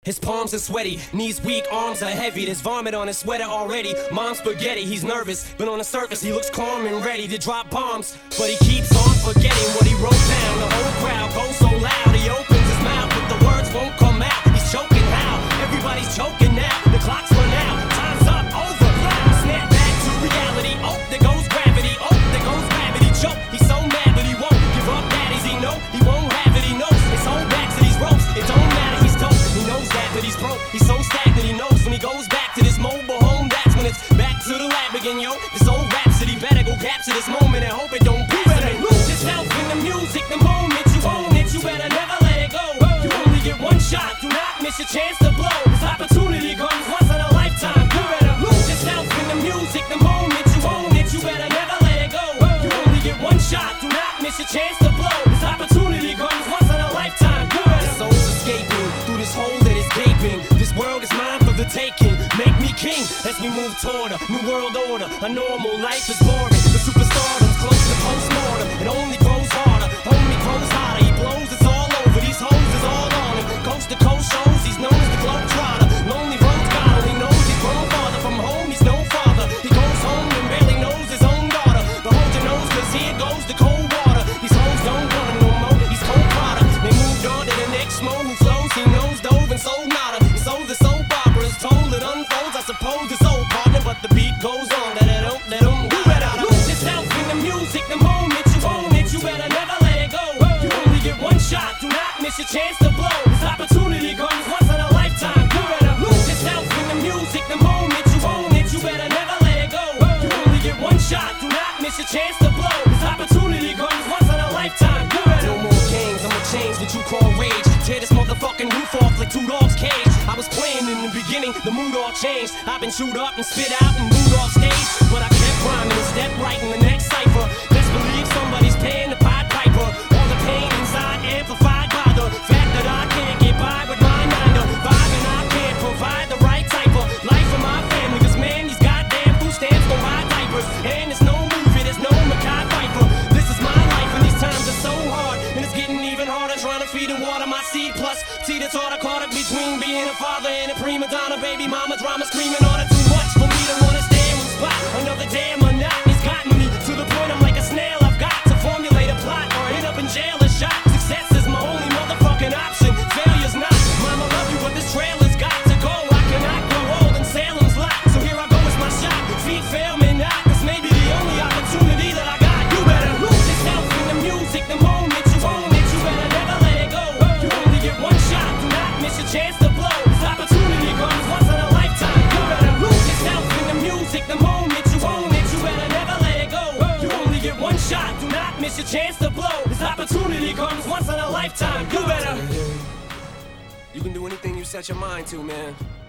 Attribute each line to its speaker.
Speaker 1: His palms are sweaty, knees weak, arms are heavy. There's vomit on his sweater already. Mom's spaghetti, he's nervous, but on the surface he looks calm and ready to drop bombs. But he keeps on forgetting what he wrote down. The whole crowd goes so loud, he opens his mouth, but the words won't come out. He's choking how? Everybody's choking now. The clock's run out, time's up, over. Snap back to reality. Oh, there goes gravity. Oh, there goes gravity. Choke. He's so mad, but he won't give up. That is he know he won't have it. He knows his whole back to these ropes. It don't matter. He's dope. He knows that, but he's broke. He's so stagnant. He knows when he goes back to this mobile home. That's when it's back to the lab again, yo. This old rhapsody better go capture this moment and hope it don't pass him. Lose yourself in the music. The moment you own it, you better never let it go. You only get one shot. Do not miss your chance to blow. This opportunity comes once in a lifetime. You better lose yourself in the music. The moment you own it, you better never let it go. You only get one shot. Do not miss your chance to blow. This opportunity comes once in a lifetime. You better. The soul's escaping through this hole that is gaping. This world is mine for the taking. Make me king as we move toward a new world order. A normal life is boring. The superstardom's close to postmortem. It only grows harder. Only grows hotter. He blows. It's all over. These hoes is all on him. Coast to coast shows. He's known as the globetrotter. Lonely roads God only knows he's grown farther from home. He's no father. He goes home and barely knows his own daughter. But hold your nose, 'cause here goes the cold water. These hoes don't want him no more. He's cold product. They moved on to the next mo who flows. He knows dove and sold nada. He sold the soap opera. Is told it unfolds. I suppose it's old partner, but the beat goes on. Let it you better lose yourself in the music. The moment you own it, you better never let it go. You only get one shot. Do not miss your chance to blow. This opportunity comes once in a lifetime. You better lose yourself in the music. The moment you own it, you better never let it go. You only get one shot. Do not miss your chance to blow. This opportunity comes once in a lifetime. You better. No more games. I'ma change what you call rage. Tear this motherfucking roof off like two dogs' cage. I was playing in the beginning, the mood all changed. I've been chewed up and spit out and moved off stage, but I kept rhyming and stepped right in the next cipher. Best believe somebody's paying the Pied Piper. All the pain inside amplified by the fact that I can't get by with my 9 to 5, and I can't provide the right type of life for my family. 'Cause man, these goddamn food stamps don't buy diapers, and there's no movie, there's no Mackay Pfeiffer. This is my life, and these times are so hard, and it's getting even harder trying to feed and water my seed. Plus, see the taught caught up between being a father and a prima donna. Baby mama drama screaming on it too much for me to wanna stay in one spot. Another damn monotony's gotten me to the point I'm like a snail. I've got to formulate a plot or end up in jail or shot. Success is my only motherfucking option. Failure's not. Mama love you, but this trail has got to go. I cannot grow old in Salem's lot. So here I go, it's my shot. Feet fail me not. This may be the only opportunity that I got. You better lose yourself in the music. The moment you own it, you better never let it go. You only get one shot. Do not miss your chance to blow. This opportunity comes once in a lifetime. You better lose yourself in the music. The moment you own it, you better never let it go. You only get one shot. Do not miss your chance to blow. This opportunity comes once in a lifetime. You better. You can do anything you set your mind to, man.